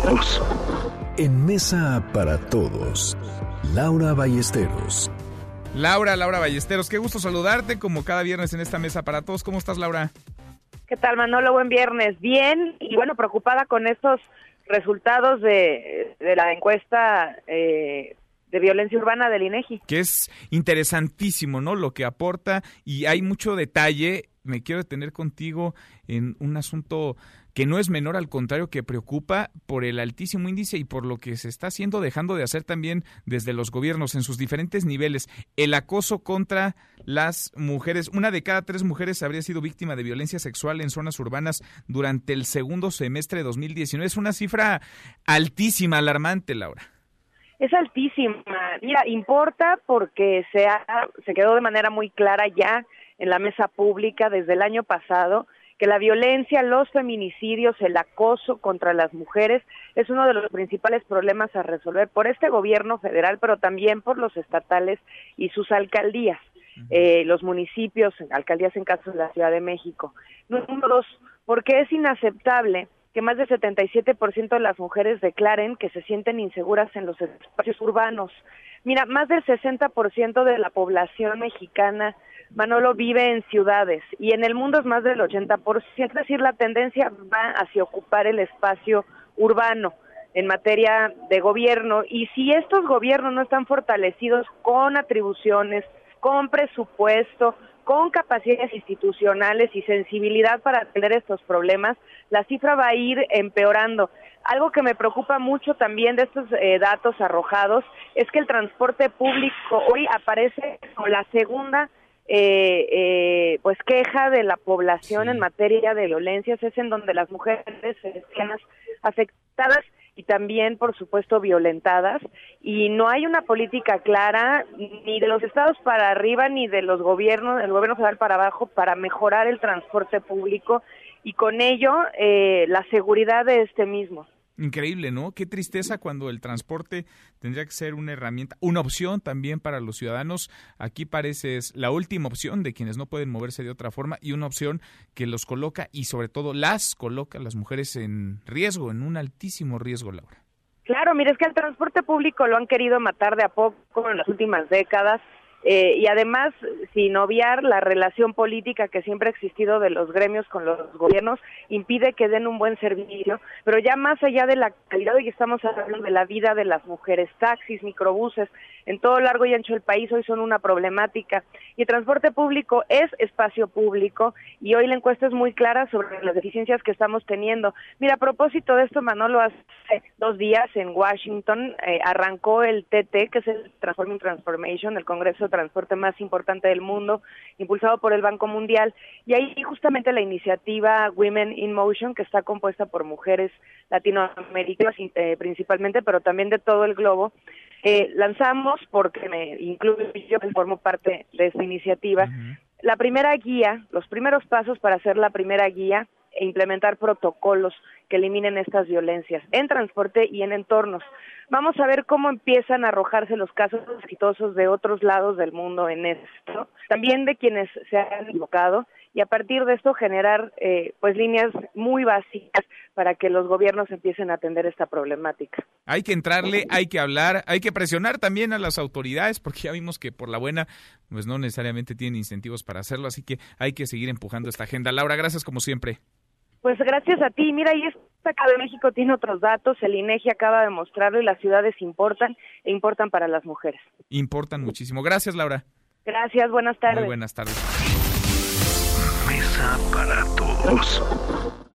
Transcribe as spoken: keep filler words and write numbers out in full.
todos. En Mesa para Todos, Laura Ballesteros. Laura, Laura Ballesteros, qué gusto saludarte como cada viernes en esta Mesa para Todos. ¿Cómo estás, Laura? ¿Qué tal, Manolo? Buen viernes. Bien, y bueno, preocupada con estos resultados de, de la encuesta eh, de violencia urbana del INEGI. Que es interesantísimo, ¿no? Lo que aporta, y hay mucho detalle. Me quiero detener contigo en un asunto que no es menor, al contrario, que preocupa por el altísimo índice y por lo que se está haciendo, dejando de hacer también desde los gobiernos en sus diferentes niveles. El acoso contra las mujeres. Una de cada tres mujeres habría sido víctima de violencia sexual en zonas urbanas durante el segundo semestre de dos mil diecinueve. Es una cifra altísima, alarmante, Laura. Es altísima. Mira, importa porque se, ha, se quedó de manera muy clara ya en la mesa pública desde el año pasado que la violencia, los feminicidios, el acoso contra las mujeres es uno de los principales problemas a resolver por este gobierno federal, pero también por los estatales y sus alcaldías, uh-huh. eh, los municipios, alcaldías en caso de la Ciudad de México. Número dos, porque es inaceptable que más del setenta y siete por ciento de las mujeres declaren que se sienten inseguras en los espacios urbanos. Mira, más del sesenta por ciento de la población mexicana, Manolo, vive en ciudades, y en el mundo es más del ochenta por ciento, es decir, la tendencia va hacia ocupar el espacio urbano en materia de gobierno, y si estos gobiernos no están fortalecidos con atribuciones, con presupuesto, con capacidades institucionales y sensibilidad para atender estos problemas, la cifra va a ir empeorando. Algo que me preocupa mucho también de estos eh, datos arrojados es que el transporte público hoy aparece como la segunda Eh, eh, pues queja de la población, sí, en materia de violencias, es en donde las mujeres se ven afectadas y también, por supuesto, violentadas, y no hay una política clara ni de los estados para arriba ni de los gobiernos, del gobierno federal para abajo, para mejorar el transporte público y con ello eh, la seguridad de este mismo. Increíble, ¿no? Qué tristeza cuando el transporte tendría que ser una herramienta, una opción también para los ciudadanos. Aquí parece es la última opción de quienes no pueden moverse de otra forma y una opción que los coloca y sobre todo las coloca a las mujeres en riesgo, en un altísimo riesgo, Laura. Claro, mira, es que el transporte público lo han querido matar de a poco en las últimas décadas. Eh, y además, sin obviar la relación política que siempre ha existido de los gremios con los gobiernos, impide que den un buen servicio, pero ya más allá de la calidad, hoy estamos hablando de la vida de las mujeres, taxis, microbuses, en todo largo y ancho del país hoy son una problemática, y el transporte público es espacio público, y hoy la encuesta es muy clara sobre las deficiencias que estamos teniendo. Mira, a propósito de esto, Manolo, hace dos días en Washington eh, arrancó el T T, que es el Transforming Transformation, el Congreso de transporte más importante del mundo, impulsado por el Banco Mundial, y ahí justamente la iniciativa Women in Motion, que está compuesta por mujeres latinoamericanas eh, principalmente, pero también de todo el globo, eh, lanzamos, porque me incluyo, yo formo parte de esta iniciativa, uh-huh. la primera guía, los primeros pasos para hacer la primera guía e implementar protocolos que eliminen estas violencias en transporte y en entornos. Vamos a ver cómo empiezan a arrojarse los casos exitosos de otros lados del mundo en esto, también de quienes se han equivocado, y a partir de esto generar eh, pues líneas muy básicas para que los gobiernos empiecen a atender esta problemática. Hay que entrarle, hay que hablar, hay que presionar también a las autoridades, porque ya vimos que por la buena pues no necesariamente tienen incentivos para hacerlo, así que hay que seguir empujando esta agenda. Laura, gracias como siempre. Pues gracias a ti. Mira, y esta acá de México tiene otros datos, el INEGI acaba de mostrarlo y las ciudades importan e importan para las mujeres. Importan muchísimo. Gracias, Laura. Gracias, buenas tardes. Muy buenas tardes. Mesa para Todos.